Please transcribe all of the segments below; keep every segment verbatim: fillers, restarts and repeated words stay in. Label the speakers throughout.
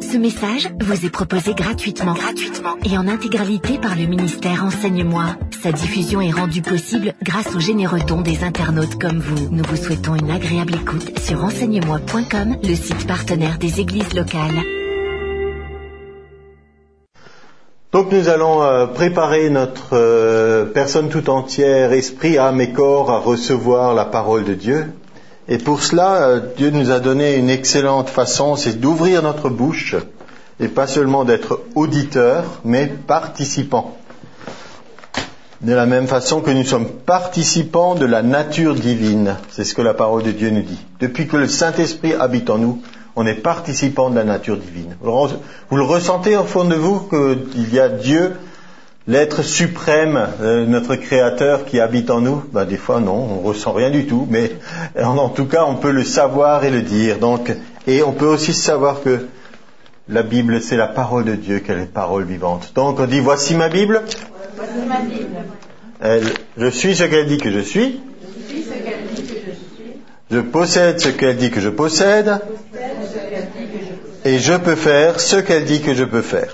Speaker 1: Ce message vous est proposé gratuitement, gratuitement et en intégralité par le ministère Enseigne-moi. Sa diffusion est rendue possible grâce aux généreux dons des internautes comme vous. Nous vous souhaitons une agréable écoute sur enseigne moi point com, le site partenaire des églises locales.
Speaker 2: Donc nous allons euh, préparer notre euh, personne tout entière, esprit, âme et corps, à recevoir la parole de Dieu. Et pour cela, euh, Dieu nous a donné une excellente façon, c'est d'ouvrir notre bouche, et pas seulement d'être auditeur, mais participant. De la même façon que nous sommes participants de la nature divine, c'est ce que la parole de Dieu nous dit. Depuis que le Saint-Esprit habite en nous, on est participant de la nature divine. Vous le ressentez au fond de vous qu'il y a Dieu, l'être suprême, euh, notre Créateur qui habite en nous? Ben, des fois non, on ne ressent rien du tout, mais en, en tout cas on peut le savoir et le dire. Donc, et on peut aussi savoir que la Bible c'est la parole de Dieu, qu'elle est parole vivante. Donc on dit voici ma Bible. Voici ma Bible. Elle, je suis ce qu'elle dit que je suis. Je suis ce qu'elle dit que je suis. Je possède ce qu'elle dit que je possède. Et je peux faire ce qu'elle dit que je peux faire.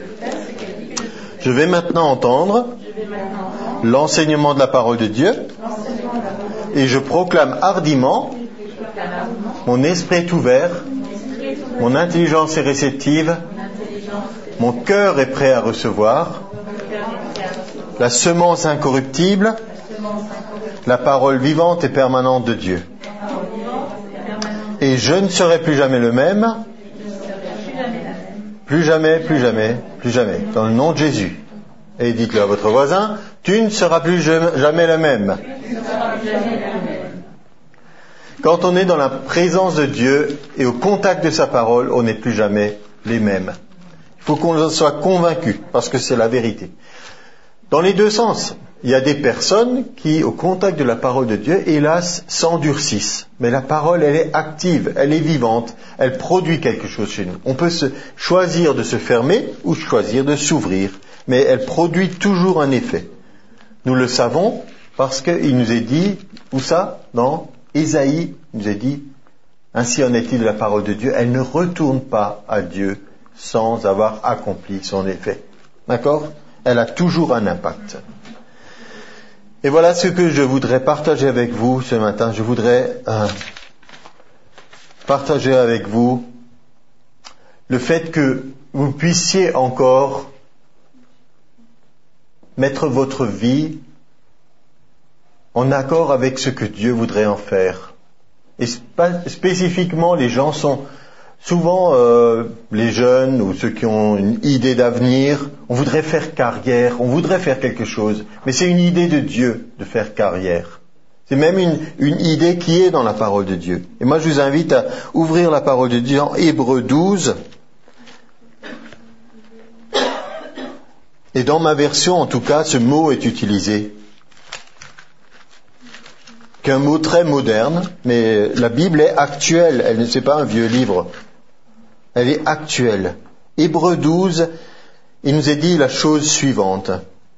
Speaker 2: Je vais maintenant entendre l'enseignement de la parole de Dieu et je proclame hardiment, mon esprit est ouvert, mon intelligence est réceptive, mon cœur est prêt à recevoir la semence incorruptible, la parole vivante et permanente de Dieu. Et je ne serai plus jamais le même. Plus jamais, plus jamais, plus jamais. Dans le nom de Jésus. Et dites-le à votre voisin, tu ne seras plus jamais le même. Quand on est dans la présence de Dieu et au contact de sa parole, on n'est plus jamais les mêmes. Il faut qu'on en soit convaincu, parce que c'est la vérité. Dans les deux sens, il y a des personnes qui, au contact de la parole de Dieu, hélas, s'endurcissent. Mais la parole, elle est active, elle est vivante, elle produit quelque chose chez nous. On peut se choisir de se fermer ou choisir de s'ouvrir, mais elle produit toujours un effet. Nous le savons parce qu'il nous est dit, où ça? Dans Ésaïe, il nous est dit, ainsi en est-il de la parole de Dieu, elle ne retourne pas à Dieu sans avoir accompli son effet. D'accord? Elle a toujours un impact. Et voilà ce que je voudrais partager avec vous ce matin. Je voudrais euh, partager avec vous le fait que vous puissiez encore mettre votre vie en accord avec ce que Dieu voudrait en faire. Et sp- spécifiquement, les gens sont souvent, euh, les jeunes ou ceux qui ont une idée d'avenir, on voudrait faire carrière, on voudrait faire quelque chose, mais c'est une idée de Dieu de faire carrière. C'est même une, une idée qui est dans la parole de Dieu. Et moi je vous invite à ouvrir la parole de Dieu en Hébreux douze. Et dans ma version, en tout cas, ce mot est utilisé. Qu'un mot très moderne, mais la Bible est actuelle, elle ne c'est pas un vieux livre. Elle est actuelle. Hébreux douze, il nous est dit la chose suivante,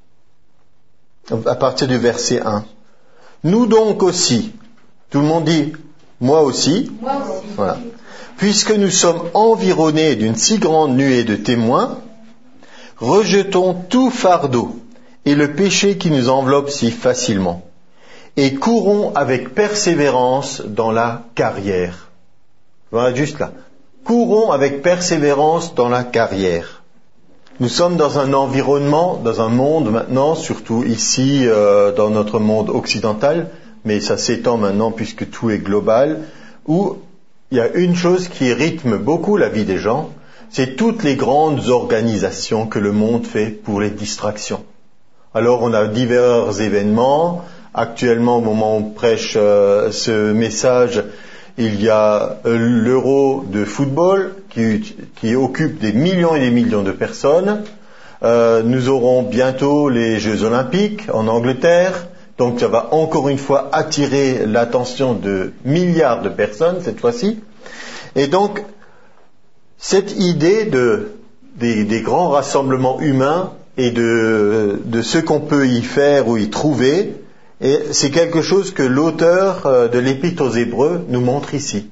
Speaker 2: à partir du verset un. Nous donc aussi, tout le monde dit, moi aussi, moi aussi. Voilà. Puisque nous sommes environnés d'une si grande nuée de témoins, rejetons tout fardeau et le péché qui nous enveloppe si facilement, et courons avec persévérance dans la carrière. Voilà, juste là. Courons avec persévérance dans la carrière. Nous sommes dans un environnement, dans un monde maintenant, surtout ici euh, dans notre monde occidental, mais ça s'étend maintenant puisque tout est global, où il y a une chose qui rythme beaucoup la vie des gens, c'est toutes les grandes organisations que le monde fait pour les distractions. Alors on a divers événements. Actuellement, au moment où on prêche euh, ce message, il y a l'Euro de football qui, qui occupe des millions et des millions de personnes. Euh, nous aurons bientôt les Jeux Olympiques en Angleterre. Donc ça va encore une fois attirer l'attention de milliards de personnes cette fois-ci. Et donc, cette idée de, des, des grands rassemblements humains et de, de ce qu'on peut y faire ou y trouver, et c'est quelque chose que l'auteur de l'Épître aux Hébreux nous montre ici.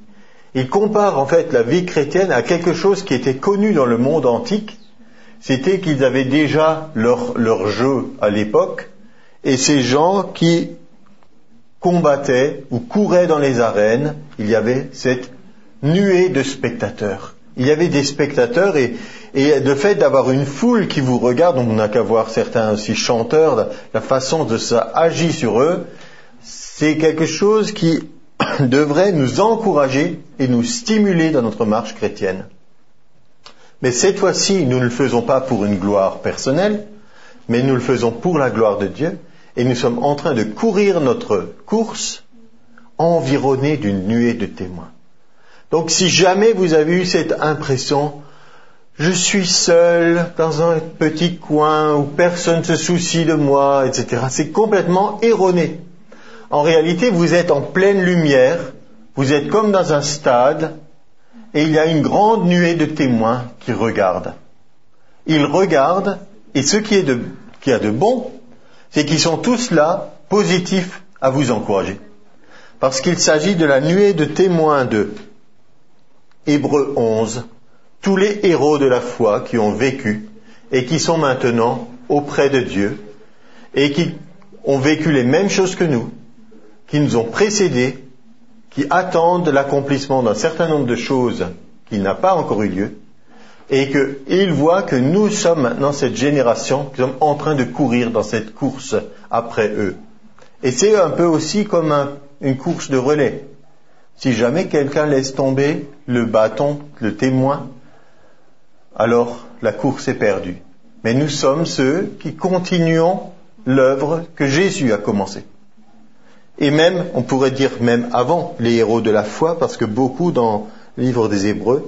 Speaker 2: Il compare en fait la vie chrétienne à quelque chose qui était connu dans le monde antique. C'était qu'ils avaient déjà leur, leur jeu à l'époque, et ces gens qui combattaient ou couraient dans les arènes, il y avait cette nuée de spectateurs. Il y avait des spectateurs et, et le fait d'avoir une foule qui vous regarde, on n'a qu'à voir certains aussi chanteurs, la, la façon dont ça agit sur eux, c'est quelque chose qui devrait nous encourager et nous stimuler dans notre marche chrétienne. Mais cette fois-ci, nous ne le faisons pas pour une gloire personnelle, mais nous le faisons pour la gloire de Dieu, et nous sommes en train de courir notre course environnés d'une nuée de témoins. Donc si jamais vous avez eu cette impression, je suis seul dans un petit coin où personne ne se soucie de moi, et cetera, c'est complètement erroné. En réalité, vous êtes en pleine lumière, vous êtes comme dans un stade, et il y a une grande nuée de témoins qui regardent. Ils regardent, et ce qui est de, qui a de bon, c'est qu'ils sont tous là, positifs, à vous encourager. Parce qu'il s'agit de la nuée de témoins de Hébreux onze, tous les héros de la foi qui ont vécu et qui sont maintenant auprès de Dieu et qui ont vécu les mêmes choses que nous, qui nous ont précédés, qui attendent l'accomplissement d'un certain nombre de choses qui n'a pas encore eu lieu, et qu'ils voient que nous sommes maintenant cette génération qui sommes en train de courir dans cette course après eux. Et c'est un peu aussi comme un, une course de relais. Si jamais quelqu'un laisse tomber le bâton, le témoin, alors la course est perdue. Mais nous sommes ceux qui continuons l'œuvre que Jésus a commencée. Et même, on pourrait dire même avant les héros de la foi, parce que beaucoup dans le livre des Hébreux,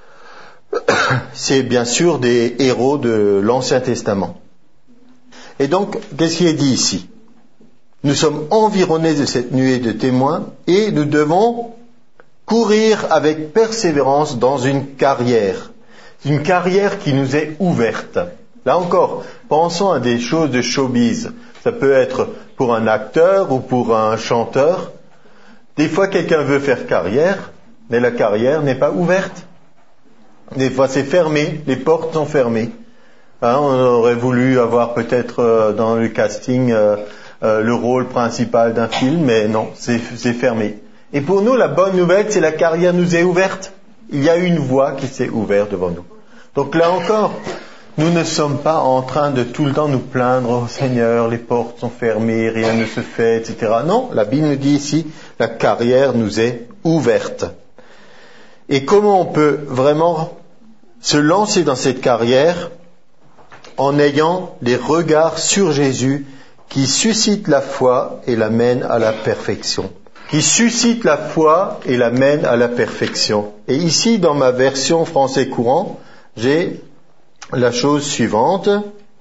Speaker 2: c'est bien sûr des héros de l'Ancien Testament. Et donc, qu'est-ce qui est dit ici ? Nous sommes environnés de cette nuée de témoins et nous devons courir avec persévérance dans une carrière. Une carrière qui nous est ouverte. Là encore, pensons à des choses de showbiz. Ça peut être pour un acteur ou pour un chanteur. Des fois, quelqu'un veut faire carrière, mais la carrière n'est pas ouverte. Des fois, c'est fermé, les portes sont fermées. Hein, on aurait voulu avoir peut-être euh, dans le casting euh, euh, le rôle principal d'un film, mais non, c'est, c'est fermé. Et pour nous, la bonne nouvelle, c'est la carrière nous est ouverte. Il y a une voie qui s'est ouverte devant nous. Donc là encore, nous ne sommes pas en train de tout le temps nous plaindre, « Oh Seigneur, les portes sont fermées, rien ne se fait, et cetera » Non, la Bible nous dit ici, la carrière nous est ouverte. Et comment on peut vraiment se lancer dans cette carrière en ayant des regards sur Jésus qui suscitent la foi et l'amènent à la perfection. Qui suscite la foi et l'amène à la perfection. Et ici, dans ma version français courant, j'ai la chose suivante.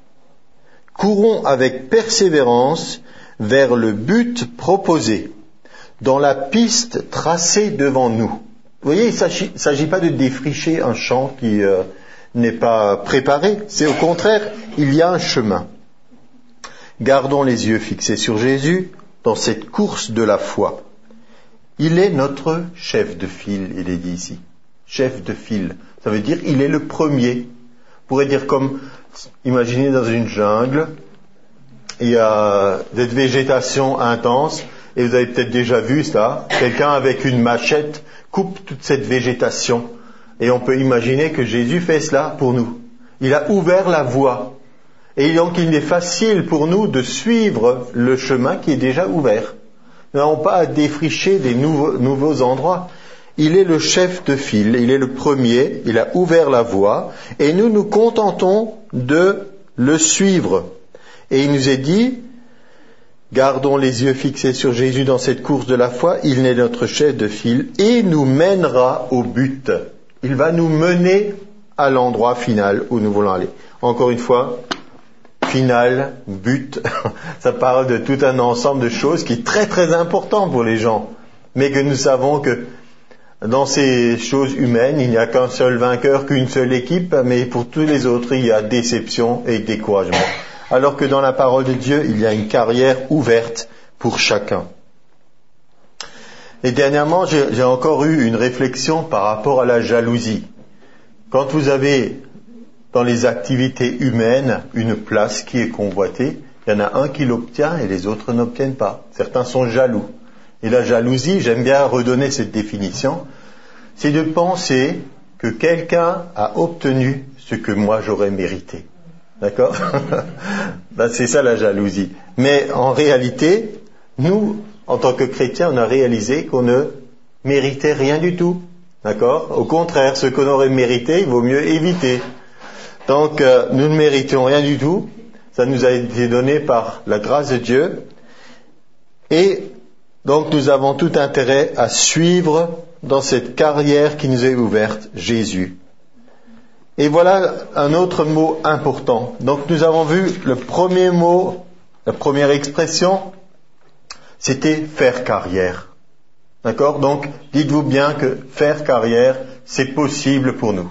Speaker 2: Courons avec persévérance vers le but proposé, dans la piste tracée devant nous. Vous voyez, il ne s'agit pas de défricher un champ qui euh, n'est pas préparé. C'est au contraire, il y a un chemin. Gardons les yeux fixés sur Jésus dans cette course de la foi. Il est notre chef de file, il est dit ici. Chef de file. Ça veut dire, il est le premier. On pourrait dire comme, imaginez dans une jungle, il y a cette végétation intense, et vous avez peut-être déjà vu ça, quelqu'un avec une machette coupe toute cette végétation. Et on peut imaginer que Jésus fait cela pour nous. Il a ouvert la voie. Et donc il est facile pour nous de suivre le chemin qui est déjà ouvert. Nous n'avons pas à défricher des nouveaux, nouveaux endroits. Il est le chef de file, il est le premier, il a ouvert la voie, et nous nous contentons de le suivre. Et il nous est dit, gardons les yeux fixés sur Jésus dans cette course de la foi, il est notre chef de file, et nous mènera au but. Il va nous mener à l'endroit final où nous voulons aller. Encore une fois, final, but, ça parle de tout un ensemble de choses qui est très très important pour les gens, mais que nous savons que dans ces choses humaines, il n'y a qu'un seul vainqueur, qu'une seule équipe, mais pour tous les autres, il y a déception et découragement. Alors que dans la parole de Dieu, il y a une carrière ouverte pour chacun. Et dernièrement, j'ai, j'ai encore eu une réflexion par rapport à la jalousie. Quand vous avez dans les activités humaines une place qui est convoitée, il y en a un qui l'obtient et les autres n'obtiennent pas. Certains sont jaloux. Et la jalousie, j'aime bien redonner cette définition, c'est de penser que quelqu'un a obtenu ce que moi j'aurais mérité. D'accord? Ben, c'est ça la jalousie. Mais en réalité, nous, en tant que chrétiens, on a réalisé qu'on ne méritait rien du tout. D'accord? Au contraire, ce qu'on aurait mérité, il vaut mieux éviter. Donc, euh, nous ne méritions rien du tout. Ça nous a été donné par la grâce de Dieu. Et donc, nous avons tout intérêt à suivre dans cette carrière qui nous est ouverte, Jésus. Et voilà un autre mot important. Donc, nous avons vu le premier mot, la première expression, c'était faire carrière. D'accord? Donc, dites-vous bien que faire carrière, c'est possible pour nous.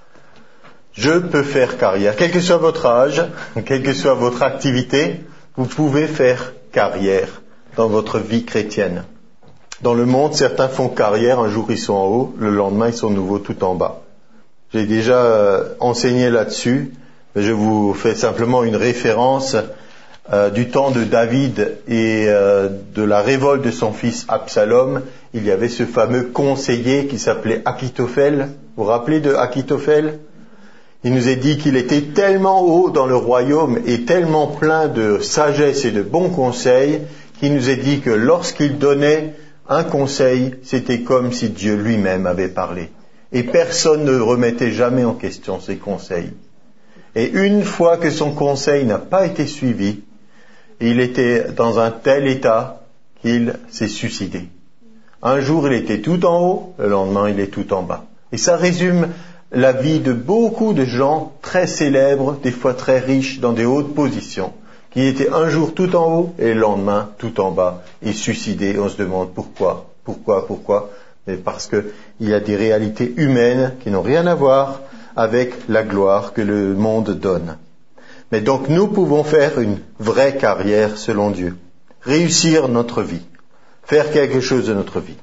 Speaker 2: Je peux faire carrière. Quel que soit votre âge, quelle que soit votre activité, vous pouvez faire carrière dans votre vie chrétienne. Dans le monde, certains font carrière, un jour ils sont en haut, le lendemain ils sont nouveau tout en bas. J'ai déjà euh, enseigné là-dessus, mais je vous fais simplement une référence euh, du temps de David et euh, de la révolte de son fils Absalom. Il y avait ce fameux conseiller qui s'appelait Achitophel. Vous vous rappelez de Achitophel? Il nous est dit qu'il était tellement haut dans le royaume et tellement plein de sagesse et de bons conseils qu'il nous est dit que lorsqu'il donnait un conseil, c'était comme si Dieu lui-même avait parlé. Et personne ne remettait jamais en question ses conseils. Et une fois que son conseil n'a pas été suivi, il était dans un tel état qu'il s'est suicidé. Un jour, il était tout en haut, le lendemain, il est tout en bas. Et ça résume la vie de beaucoup de gens très célèbres, des fois très riches, dans des hautes positions, qui étaient un jour tout en haut et le lendemain tout en bas, et suicidés. On se demande pourquoi, pourquoi, pourquoi. Mais parce qu'il y a des réalités humaines qui n'ont rien à voir avec la gloire que le monde donne. Mais donc nous pouvons faire une vraie carrière selon Dieu, réussir notre vie, faire quelque chose de notre vie.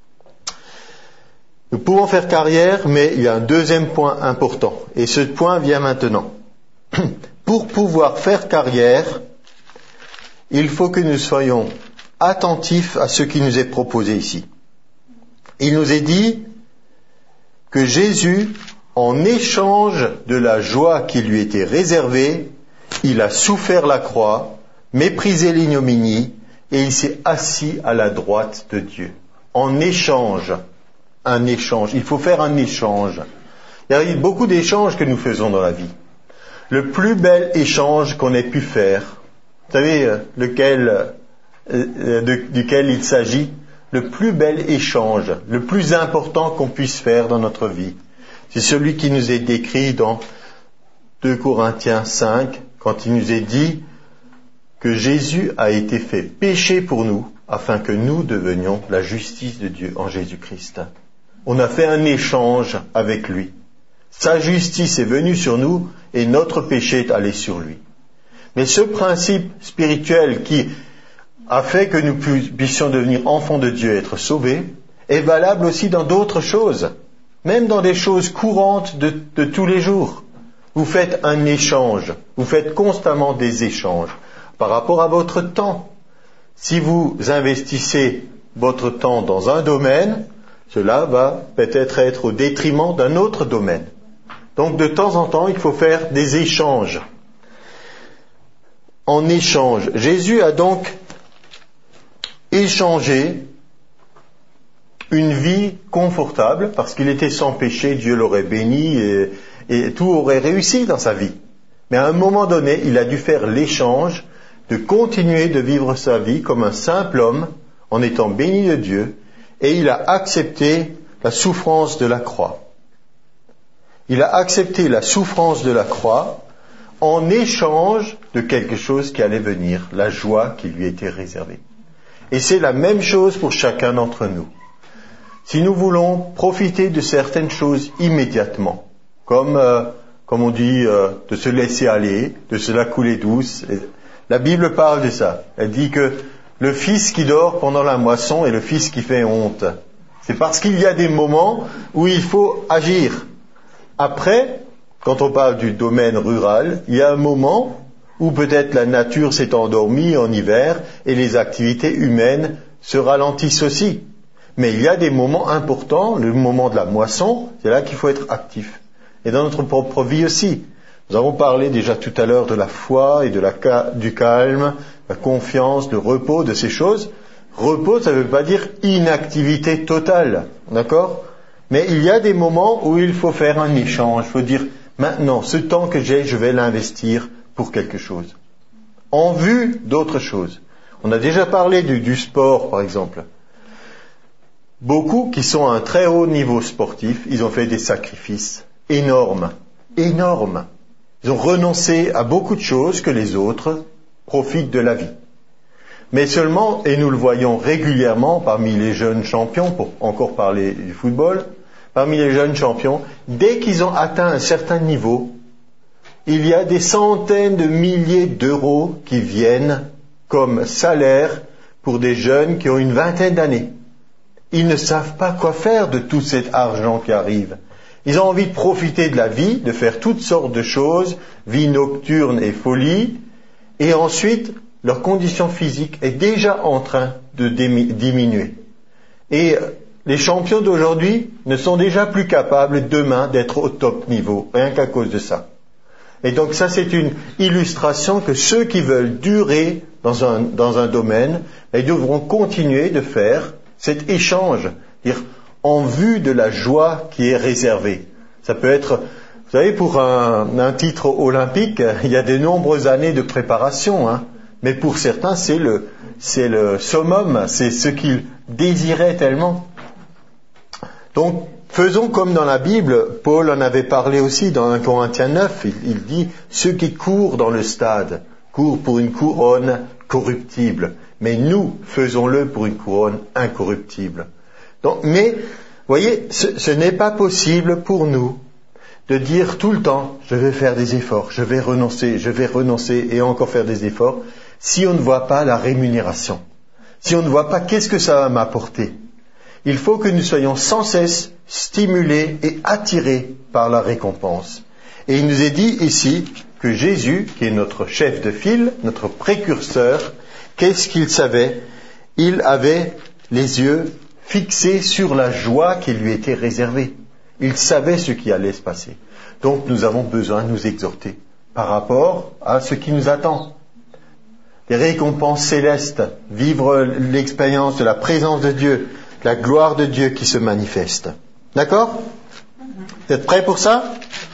Speaker 2: Nous pouvons faire carrière, mais il y a un deuxième point important, et ce point vient maintenant. Pour pouvoir faire carrière, il faut que nous soyons attentifs à ce qui nous est proposé ici. Il nous est dit que Jésus, en échange de la joie qui lui était réservée, il a souffert la croix, méprisé l'ignominie, et il s'est assis à la droite de Dieu. En échange, un échange. Il faut faire un échange. Il y a beaucoup d'échanges que nous faisons dans la vie. Le plus bel échange qu'on ait pu faire, vous savez lequel, euh, de, duquel il s'agit? Le plus bel échange, le plus important qu'on puisse faire dans notre vie, c'est celui qui nous est décrit dans deux Corinthiens cinq, quand il nous est dit que Jésus a été fait péché pour nous, afin que nous devenions la justice de Dieu en Jésus-Christ. On a fait un échange avec lui. Sa justice est venue sur nous et notre péché est allé sur lui. Mais ce principe spirituel qui a fait que nous puissions devenir enfants de Dieu et être sauvés, est valable aussi dans d'autres choses, même dans des choses courantes de, de tous les jours. Vous faites un échange, vous faites constamment des échanges par rapport à votre temps. Si vous investissez votre temps dans un domaine, cela va peut-être être au détriment d'un autre domaine. Donc de temps en temps, il faut faire des échanges. En échange, Jésus a donc échangé une vie confortable, parce qu'il était sans péché, Dieu l'aurait béni et, et tout aurait réussi dans sa vie. Mais à un moment donné, il a dû faire l'échange de continuer de vivre sa vie comme un simple homme, en étant béni de Dieu, et il a accepté la souffrance de la croix. Il a accepté la souffrance de la croix en échange de quelque chose qui allait venir, la joie qui lui était réservée. Et c'est la même chose pour chacun d'entre nous. Si nous voulons profiter de certaines choses immédiatement, comme, euh, comme on dit, euh, de se laisser aller, de se la couler douce, la Bible parle de ça. Elle dit que le fils qui dort pendant la moisson et le fils qui fait honte. C'est parce qu'il y a des moments où il faut agir. Après, quand on parle du domaine rural, il y a un moment où peut-être la nature s'est endormie en hiver et les activités humaines se ralentissent aussi. Mais il y a des moments importants, le moment de la moisson, c'est là qu'il faut être actif. Et dans notre propre vie aussi. Nous avons parlé déjà tout à l'heure de la foi et de la, du calme, la confiance, le repos, de ces choses. Repos, ça ne veut pas dire inactivité totale, d'accord ? Mais il y a des moments où il faut faire un échange. Il faut dire, maintenant, ce temps que j'ai, je vais l'investir pour quelque chose. En vue d'autre chose. On a déjà parlé du, du sport, par exemple. Beaucoup qui sont à un très haut niveau sportif, ils ont fait des sacrifices énormes, énormes. Ils ont renoncé à beaucoup de choses que les autres profitent de la vie. Mais seulement, et nous le voyons régulièrement parmi les jeunes champions, pour encore parler du football, parmi les jeunes champions, dès qu'ils ont atteint un certain niveau, il y a des centaines de milliers d'euros qui viennent comme salaire pour des jeunes qui ont une vingtaine d'années. Ils ne savent pas quoi faire de tout cet argent qui arrive. Ils ont envie de profiter de la vie, de faire toutes sortes de choses, vie nocturne et folie, et ensuite, leur condition physique est déjà en train de diminuer. Et les champions d'aujourd'hui ne sont déjà plus capables demain d'être au top niveau, rien qu'à cause de ça. Et donc ça, c'est une illustration que ceux qui veulent durer dans un, dans un domaine, ils devront continuer de faire cet échange, dire en vue de la joie qui est réservée. Ça peut être, vous savez, pour un, un titre olympique, il y a de nombreuses années de préparation, hein. Mais pour certains, c'est le, c'est le summum, c'est ce qu'ils désiraient tellement. Donc, faisons comme dans la Bible, Paul en avait parlé aussi dans un Corinthiens neuf, il, il dit, ceux qui courent dans le stade, courent pour une couronne corruptible, mais nous, faisons-le pour une couronne incorruptible. Donc, mais, vous voyez, ce, ce n'est pas possible pour nous de dire tout le temps, je vais faire des efforts, je vais renoncer, je vais renoncer et encore faire des efforts, si on ne voit pas la rémunération, si on ne voit pas qu'est-ce que ça va m'apporter. Il faut que nous soyons sans cesse stimulés et attirés par la récompense. Et il nous est dit ici que Jésus, qui est notre chef de file, notre précurseur, qu'est-ce qu'il savait ? Il avait les yeux fixés sur la joie qui lui était réservée. Il savait ce qui allait se passer. Donc nous avons besoin de nous exhorter par rapport à ce qui nous attend. Des récompenses célestes, vivre l'expérience de la présence de Dieu, la gloire de Dieu qui se manifeste. D'accord ? Vous êtes prêts pour ça ?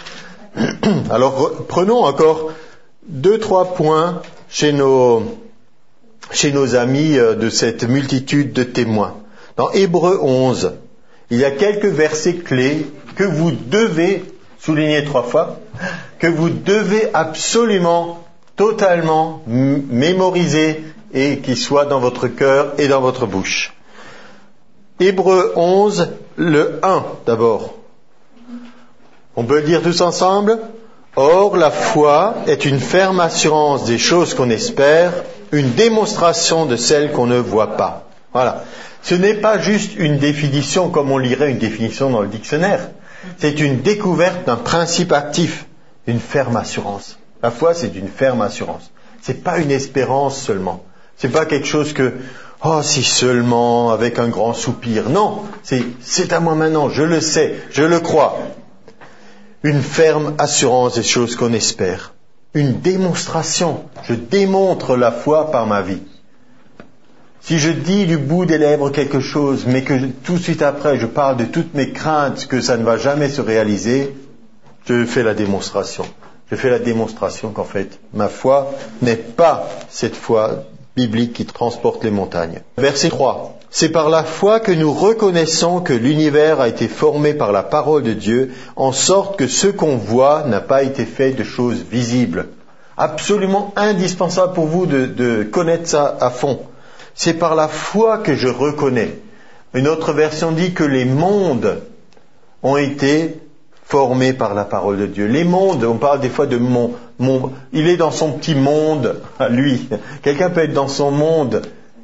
Speaker 2: Alors prenons encore deux, trois points chez nos, chez nos amis de cette multitude de témoins. Dans Hébreux onze, il y a quelques versets clés que vous devez souligner trois fois, que vous devez absolument, totalement m- mémoriser et qui soient dans votre cœur et dans votre bouche. Hébreux onze, le un d'abord. On peut le dire tous ensemble ? Or, la foi est une ferme assurance des choses qu'on espère, une démonstration de celles qu'on ne voit pas. Voilà. Ce n'est pas juste une définition comme on lirait une définition dans le dictionnaire. C'est une découverte d'un principe actif, une ferme assurance. La foi, c'est une ferme assurance. C'est pas une espérance seulement. C'est pas quelque chose que, oh, si seulement, avec un grand soupir. Non, c'est, c'est à moi maintenant, je le sais, je le crois. Une ferme assurance des choses qu'on espère. Une démonstration. Je démontre la foi par ma vie. Si je dis du bout des lèvres quelque chose, mais que tout de suite après je parle de toutes mes craintes que ça ne va jamais se réaliser, je fais la démonstration. Je fais la démonstration qu'en fait, ma foi n'est pas cette foi biblique qui transporte les montagnes. Verset trois. C'est par la foi que nous reconnaissons que l'univers a été formé par la parole de Dieu, en sorte que ce qu'on voit n'a pas été fait de choses visibles. Absolument indispensable pour vous de, de connaître ça à fond. C'est par la foi que je reconnais. Une autre version dit que les mondes ont été formés par la parole de Dieu. Les mondes, on parle des fois de mon, mon, il est dans son petit monde à lui. Quelqu'un peut être dans son monde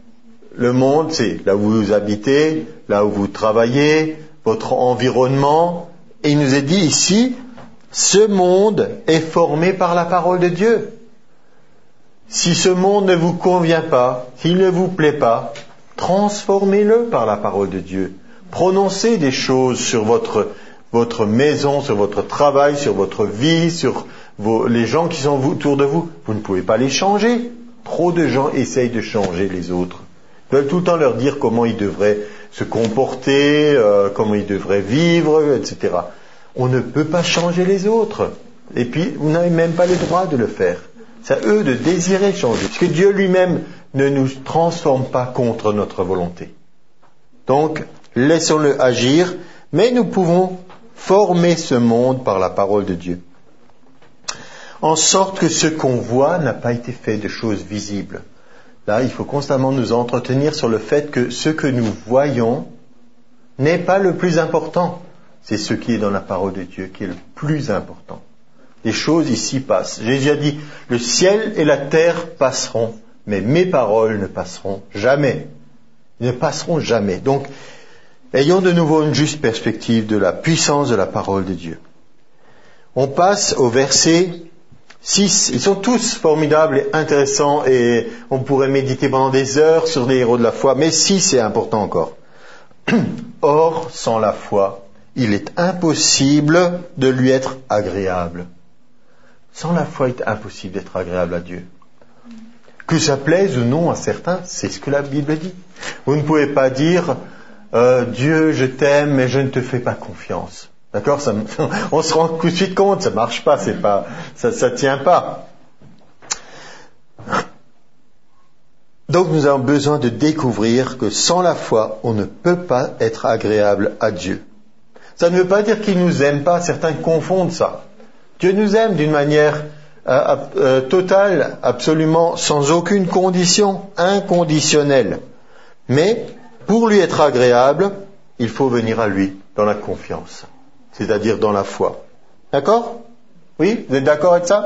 Speaker 2: le monde, c'est là où vous habitez, là où vous travaillez, votre environnement. Et il nous est dit ici, ce monde est formé par la parole de Dieu. Si ce monde ne vous convient pas, s'il ne vous plaît pas, transformez-le par la parole de Dieu. Prononcez des choses sur votre, votre maison, sur votre travail, sur votre vie, sur vos, les gens qui sont autour de vous. Vous ne pouvez pas les changer. Trop de gens essayent de changer les autres. Ils veulent tout le temps leur dire comment ils devraient se comporter, euh, comment ils devraient vivre, et cetera. On ne peut pas changer les autres. Et puis, vous n'avez même pas le droit de le faire. C'est à eux de désirer changer. Parce que Dieu lui-même ne nous transforme pas contre notre volonté. Donc, laissons-le agir, mais nous pouvons former ce monde par la parole de Dieu. En sorte que ce qu'on voit n'a pas été fait de choses visibles. Là, il faut constamment nous entretenir sur le fait que ce que nous voyons n'est pas le plus important. C'est ce qui est dans la parole de Dieu qui est le plus important. Les choses ici passent. Jésus a dit, le ciel et la terre passeront, mais mes paroles ne passeront jamais. Ils ne passeront jamais. Donc, ayons de nouveau une juste perspective de la puissance de la parole de Dieu. On passe au verset six. Ils sont tous formidables et intéressants et on pourrait méditer pendant des heures sur les héros de la foi, mais six c'est important encore. Or, sans la foi, il est impossible de lui être agréable. Sans la foi, il est impossible d'être agréable à Dieu. Que ça plaise ou non à certains, c'est ce que la Bible dit. Vous ne pouvez pas dire euh, Dieu, je t'aime, mais je ne te fais pas confiance. D'accord, ça, on se rend tout de suite compte, ça marche pas, c'est pas, ça, ça tient pas. Donc nous avons besoin de découvrir que sans la foi, on ne peut pas être agréable à Dieu. Ça ne veut pas dire qu'il nous aime pas, certains confondent ça. Dieu nous aime d'une manière euh, euh, totale, absolument, sans aucune condition, inconditionnelle. Mais, pour lui être agréable, il faut venir à lui, dans la confiance. C'est-à-dire dans la foi. D'accord ? Oui ? Vous êtes d'accord avec ça ?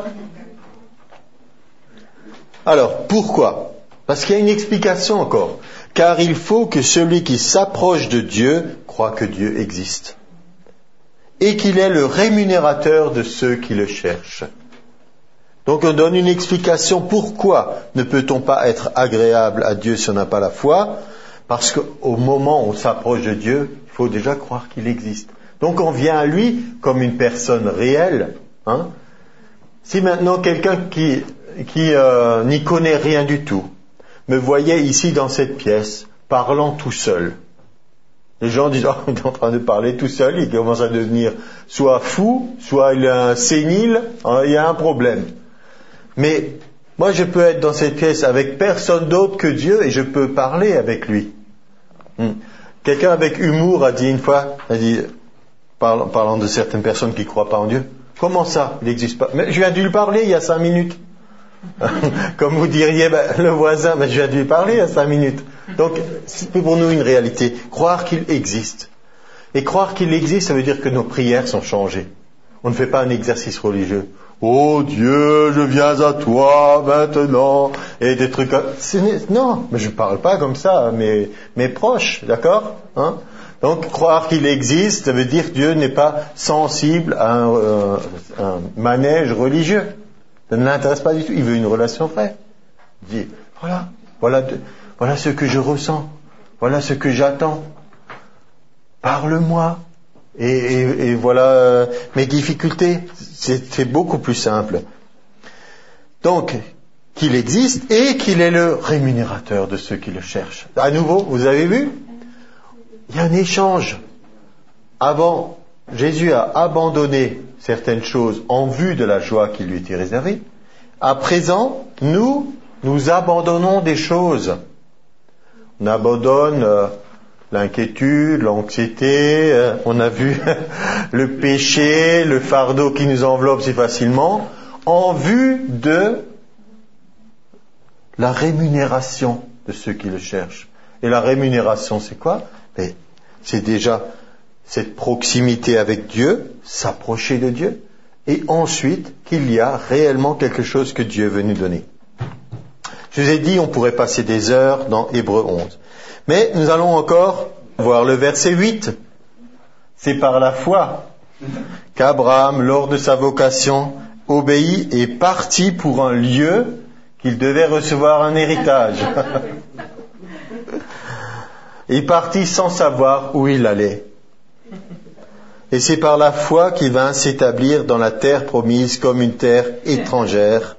Speaker 2: Alors, pourquoi ? Parce qu'il y a une explication encore. Car il faut que celui qui s'approche de Dieu croit que Dieu existe. Et qu'il est le rémunérateur de ceux qui le cherchent. Donc on donne une explication. Pourquoi ne peut-on pas être agréable à Dieu si on n'a pas la foi ? Parce qu'au moment où on s'approche de Dieu, il faut déjà croire qu'il existe. Donc on vient à lui comme une personne réelle. Hein. Si maintenant quelqu'un qui, qui euh, n'y connaît rien du tout me voyait ici dans cette pièce parlant tout seul, les gens disent oh, il est en train de parler tout seul, il commence à devenir soit fou, soit il est un sénile, hein, il y a un problème. Mais moi je peux être dans cette pièce avec personne d'autre que Dieu et je peux parler avec lui. Hum. Quelqu'un avec humour a dit une fois, a dit, parlant, parlant de certaines personnes qui ne croient pas en Dieu, comment ça, il n'existe pas ? Mais je viens de lui parler il y a cinq minutes. Comme vous diriez, ben, le voisin, ben, je viens de lui parler il y a cinq minutes. Donc, c'est pour nous une réalité. Croire qu'il existe. Et croire qu'il existe, ça veut dire que nos prières sont changées. On ne fait pas un exercice religieux. Oh Dieu, je viens à toi maintenant. Et des trucs... Non, mais je ne parle pas comme ça à mes, mes proches, d'accord, hein? Donc, croire qu'il existe, ça veut dire que Dieu n'est pas sensible à un, euh, un manège religieux. Ça ne l'intéresse pas du tout. Il veut une relation vraie. Il dit, voilà, voilà, de, voilà ce que je ressens. Voilà ce que j'attends. Parle-moi. Et, et, et voilà euh, mes difficultés. C'est, c'est beaucoup plus simple. Donc, qu'il existe et qu'il est le rémunérateur de ceux qui le cherchent. À nouveau, vous avez vu ? Il y a un échange. Avant, Jésus a abandonné certaines choses en vue de la joie qui lui était réservée. À présent, nous, nous abandonnons des choses. On abandonne euh, l'inquiétude, l'anxiété, euh, on a vu le péché, le fardeau qui nous enveloppe si facilement, en vue de la rémunération de ceux qui le cherchent. Et la rémunération, c'est quoi ? Mais c'est déjà cette proximité avec Dieu, s'approcher de Dieu, et ensuite qu'il y a réellement quelque chose que Dieu veut nous donner. Je vous ai dit, on pourrait passer des heures dans Hébreux onze. Mais nous allons encore voir le verset huit. C'est par la foi qu'Abraham, lors de sa vocation, obéit et partit pour un lieu qu'il devait recevoir un héritage. Il partit sans savoir où il allait. Et c'est par la foi qu'il vint s'établir dans la terre promise comme une terre étrangère.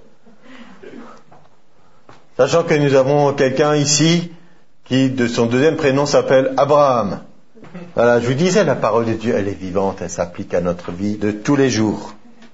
Speaker 2: Sachant que nous avons quelqu'un ici qui, de son deuxième prénom, s'appelle Abraham. Voilà, je vous disais, la parole de Dieu, elle est vivante, elle s'applique à notre vie de tous les jours.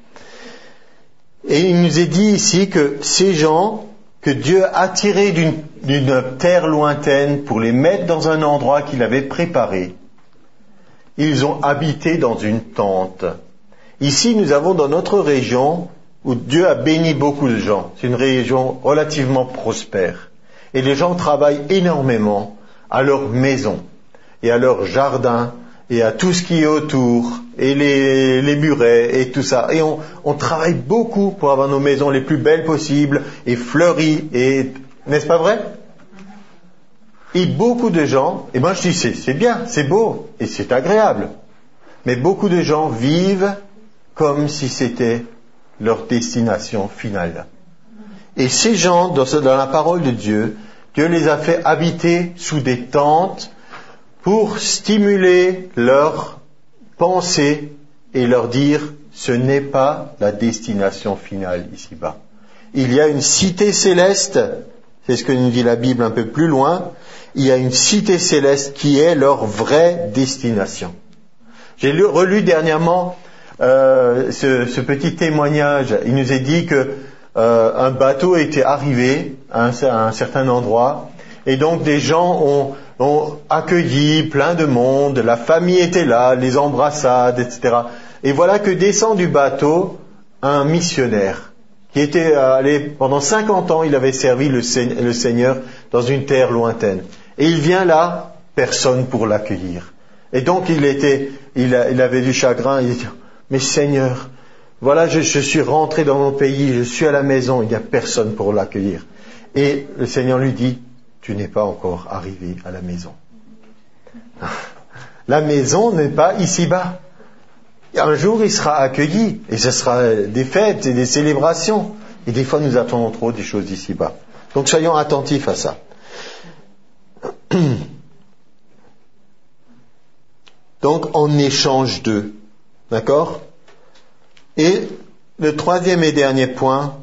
Speaker 2: Et il nous est dit ici que ces gens que Dieu a tirés d'une, d'une terre lointaine pour les mettre dans un endroit qu'il avait préparé, ils ont habité dans une tente. Ici, nous avons dans notre région où Dieu a béni beaucoup de gens. C'est une région relativement prospère. Et les gens travaillent énormément à leur maison et à leur jardin et à tout ce qui est autour, et les, les murets et tout ça. Et on, on travaille beaucoup pour avoir nos maisons les plus belles possibles et fleuries. Et, n'est-ce pas vrai? Et beaucoup de gens, et moi je dis c'est, c'est bien, c'est beau et c'est agréable, mais beaucoup de gens vivent comme si c'était leur destination finale. Et ces gens, dans, ce, dans la parole de Dieu, Dieu les a fait habiter sous des tentes pour stimuler leur pensée et leur dire ce n'est pas la destination finale ici-bas. Il y a une cité céleste, c'est ce que nous dit la Bible un peu plus loin, il y a une cité céleste qui est leur vraie destination. J'ai lu, relu dernièrement euh, ce, ce petit témoignage. Il nous est dit que euh, un bateau était arrivé à un, à un certain endroit et donc des gens ont ont accueilli plein de monde, la famille était là, les embrassades, et cetera. Et voilà que descend du bateau un missionnaire qui était allé, pendant cinquante ans, il avait servi le Seigneur dans une terre lointaine. Et il vient là, personne pour l'accueillir. Et donc il était, il, a, il avait du chagrin, il dit, mais Seigneur, voilà, je, je suis rentré dans mon pays, je suis à la maison, il n'y a personne pour l'accueillir. Et le Seigneur lui dit, tu n'es pas encore arrivé à la maison. La maison n'est pas ici-bas. Un jour, il sera accueilli, et ce sera des fêtes et des célébrations. Et des fois, nous attendons trop des choses ici-bas. Donc, soyons attentifs à ça. Donc, en échange d'eux. D'accord? Et le troisième et dernier point,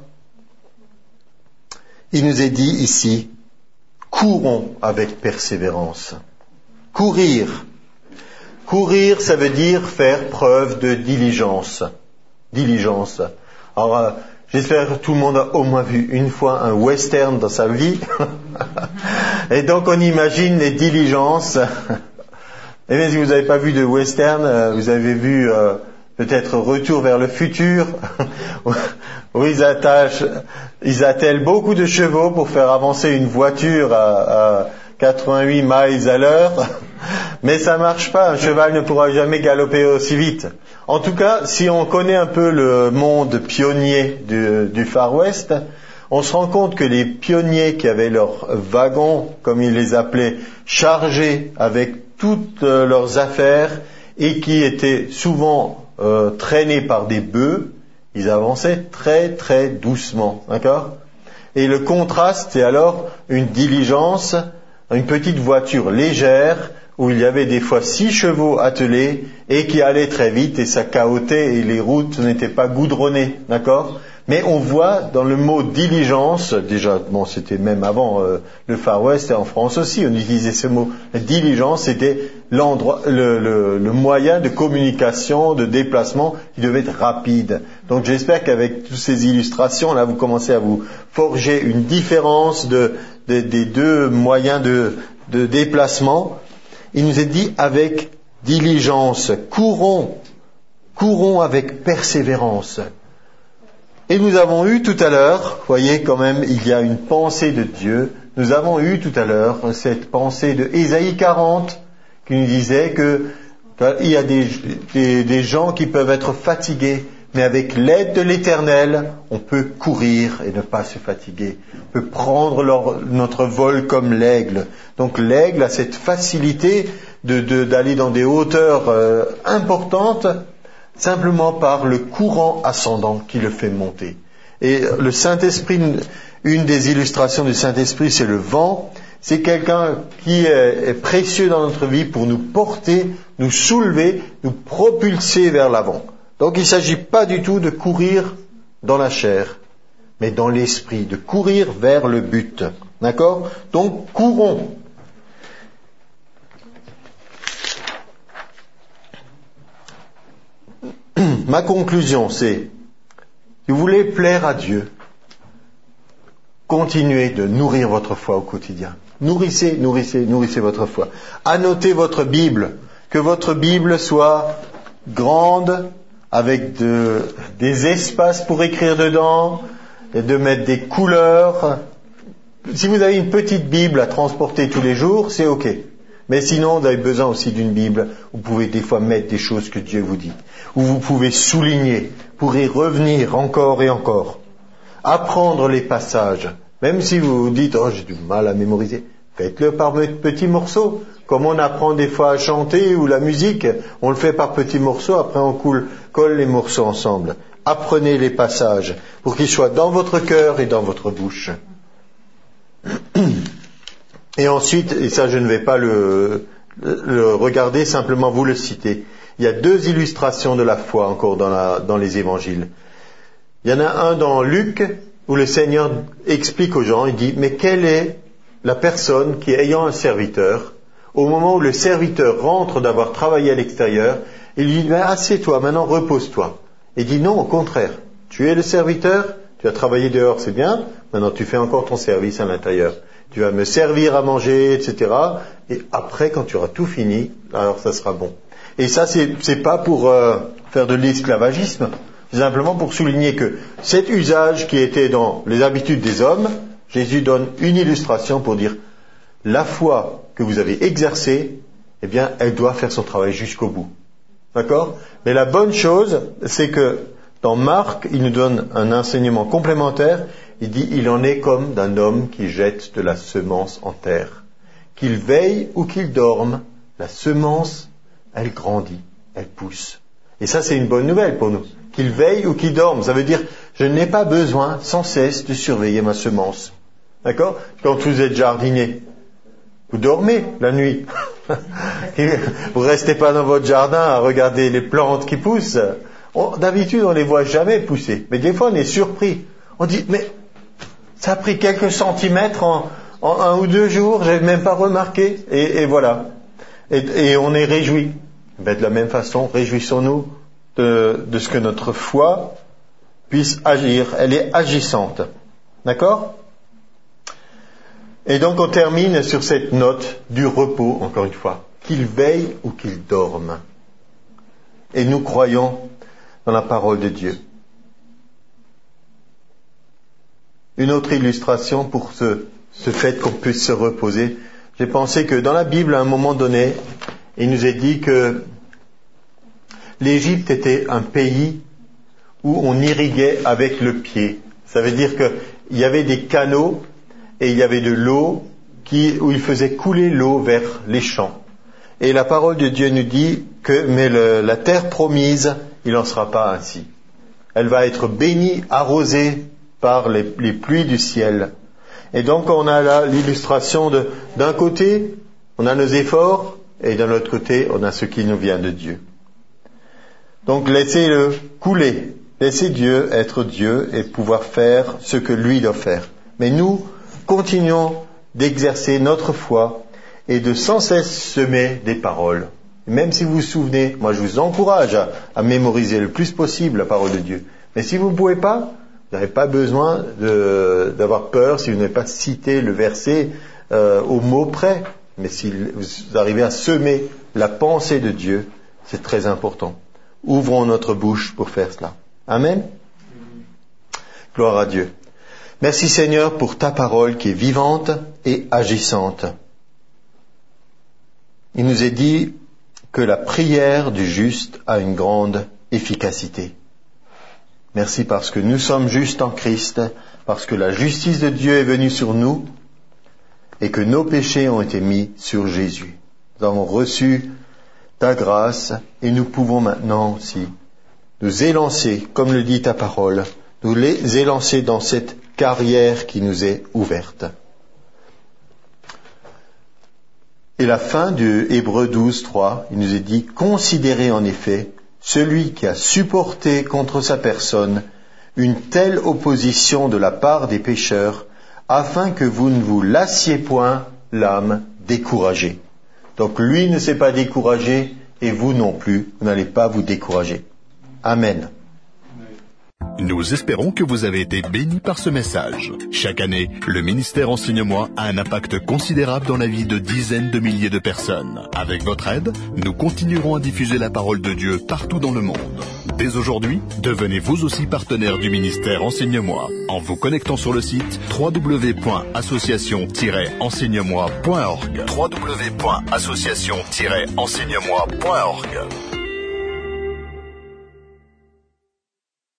Speaker 2: il nous est dit ici, courons avec persévérance. Courir. Courir, ça veut dire faire preuve de diligence. Diligence. Alors, euh, j'espère que tout le monde a au moins vu une fois un western dans sa vie. Et donc, on imagine les diligences. Et bien, si vous n'avez pas vu de western, euh, vous avez vu euh, peut-être Retour vers le futur, où ils attachent, ils attellent beaucoup de chevaux pour faire avancer une voiture à, à quatre-vingt-huit miles à l'heure, mais ça marche pas, un cheval ne pourra jamais galoper aussi vite. En tout cas, si on connaît un peu le monde pionnier du, du Far West, on se rend compte que les pionniers qui avaient leurs wagons, comme ils les appelaient, chargés avec toutes leurs affaires et qui étaient souvent euh, traînés par des bœufs, ils avançaient très très doucement, d'accord? Et le contraste, c'est alors une diligence, une petite voiture légère, où il y avait des fois six chevaux attelés, et qui allait très vite, et ça cahotait, et les routes n'étaient pas goudronnées, d'accord? Mais on voit dans le mot diligence, déjà, bon, c'était même avant euh, le Far West et en France aussi, on utilisait ce mot. La diligence, c'était l'endroit, le, le, le moyen de communication, de déplacement qui devait être rapide. Donc j'espère qu'avec toutes ces illustrations, là, vous commencez à vous forger une différence de, de, des deux moyens de, de déplacement. Il nous est dit avec diligence, courons, courons avec persévérance. Et nous avons eu tout à l'heure, voyez quand même, il y a une pensée de Dieu. Nous avons eu tout à l'heure cette pensée de Ésaïe quarante qui nous disait que il y a des, des, des gens qui peuvent être fatigués, Mais avec l'aide de l'Éternel, on peut courir et ne pas se fatiguer. On peut prendre leur, notre vol comme l'aigle. Donc l'aigle a cette facilité de, de, d'aller dans des hauteurs euh, importantes simplement par le courant ascendant qui le fait monter. Et le Saint-Esprit, une des illustrations du Saint-Esprit, c'est le vent. C'est quelqu'un qui est, est précieux dans notre vie pour nous porter, nous soulever, nous propulser vers l'avant. Donc il ne s'agit pas du tout de courir dans la chair, mais dans l'esprit, de courir vers le but. D'accord ? Donc courons. Ma conclusion, c'est, si vous voulez plaire à Dieu, continuez de nourrir votre foi au quotidien. Nourrissez, nourrissez, nourrissez votre foi. Annotez votre Bible, que votre Bible soit grande, avec de, des espaces pour écrire dedans, et de mettre des couleurs. Si vous avez une petite Bible à transporter tous les jours, c'est ok. Mais sinon, vous avez besoin aussi d'une Bible. Vous pouvez des fois mettre des choses que Dieu vous dit. Ou vous pouvez souligner pour y revenir encore et encore. Apprendre les passages. Même si vous vous dites, oh, j'ai du mal à mémoriser. Faites-le par petits morceaux. Comme on apprend des fois à chanter ou la musique, on le fait par petits morceaux, après on coule, colle les morceaux ensemble. Apprenez les passages pour qu'ils soient dans votre cœur et dans votre bouche. Et ensuite, et ça je ne vais pas le, le regarder, simplement vous le citer. Il y a deux illustrations de la foi encore dans, la, dans les évangiles. Il y en a un dans Luc où le Seigneur explique aux gens, il dit, mais quelle est la personne qui, ayant un serviteur, au moment où le serviteur rentre d'avoir travaillé à l'extérieur, il lui dit, ben, assieds-toi, maintenant repose-toi. Il dit, non, au contraire, tu es le serviteur, tu as travaillé dehors, c'est bien, maintenant tu fais encore ton service à l'intérieur. Tu vas me servir à manger, et cetera. Et après, quand tu auras tout fini, alors ça sera bon. Et ça, c'est, c'est pas pour euh, faire de l'esclavagisme, c'est simplement pour souligner que cet usage qui était dans les habitudes des hommes, Jésus donne une illustration pour dire la foi que vous avez exercée, eh bien, elle doit faire son travail jusqu'au bout. D'accord ? Mais la bonne chose, c'est que dans Marc, il nous donne un enseignement complémentaire. Il dit, il en est comme d'un homme qui jette de la semence en terre. Qu'il veille ou qu'il dorme, la semence, elle grandit, elle pousse. Et ça, c'est une bonne nouvelle pour nous. Qu'il veille ou qu'il dorme, ça veut dire, je n'ai pas besoin sans cesse de surveiller ma semence. D'accord ? Quand vous êtes jardinier, vous dormez la nuit. Vous restez pas dans votre jardin à regarder les plantes qui poussent. On, d'habitude, on les voit jamais pousser. Mais des fois, on est surpris. On dit, mais ça a pris quelques centimètres en, en un ou deux jours, j'avais même pas remarqué. Et, et voilà. Et, et on est réjouis. Ben, de la même façon, réjouissons-nous de, de ce que notre foi puisse agir. Elle est agissante. D'accord ? Et donc on termine sur cette note du repos, encore une fois. Qu'il veille ou qu'il dorme. Et nous croyons dans la parole de Dieu. Une autre illustration pour ce, ce fait qu'on puisse se reposer. J'ai pensé que dans la Bible, à un moment donné, il nous est dit que l'Égypte était un pays où on irriguait avec le pied. Ça veut dire qu'il y avait des canaux et il y avait de l'eau qui, où il faisait couler l'eau vers les champs. Et la parole de Dieu nous dit que, mais le, la terre promise, il n'en sera pas ainsi. Elle va être bénie, arrosée par les, les pluies du ciel. Et donc on a là l'illustration de, d'un côté, on a nos efforts, et d'un autre côté, on a ce qui nous vient de Dieu. Donc laissez-le couler, laissez Dieu être Dieu et pouvoir faire ce que lui doit faire. Mais nous, continuons d'exercer notre foi et de sans cesse semer des paroles. Même si vous vous souvenez, moi je vous encourage à, à mémoriser le plus possible la parole de Dieu. Mais si vous ne pouvez pas, vous n'avez pas besoin de, d'avoir peur si vous n'avez pas cité le verset euh, au mot près. Mais si vous arrivez à semer la pensée de Dieu, c'est très important. Ouvrons notre bouche pour faire cela. Amen. Gloire à Dieu. Merci Seigneur pour ta parole qui est vivante et agissante. Il nous est dit que la prière du juste a une grande efficacité. Merci parce que nous sommes justes en Christ, parce que la justice de Dieu est venue sur nous et que nos péchés ont été mis sur Jésus. Nous avons reçu ta grâce et nous pouvons maintenant aussi nous élancer, comme le dit ta parole, nous les élancer dans cette carrière qui nous est ouverte. Et la fin de Hébreux douze, trois, il nous est dit « Considérez en effet celui qui a supporté contre sa personne une telle opposition de la part des pécheurs, afin que vous ne vous lassiez point l'âme découragée. » Donc lui ne s'est pas découragé, et vous non plus, vous n'allez pas vous décourager. Amen.
Speaker 3: Nous espérons que vous avez été bénis par ce message. Chaque année, le ministère Enseigne-moi a un impact considérable dans la vie de dizaines de milliers de personnes. Avec votre aide, nous continuerons à diffuser la parole de Dieu partout dans le monde. Dès aujourd'hui, devenez vous aussi partenaire du ministère Enseigne-moi en vous connectant sur le site w w w point association tiret enseigne moi point org. w w w point association tiret enseigne moi point org.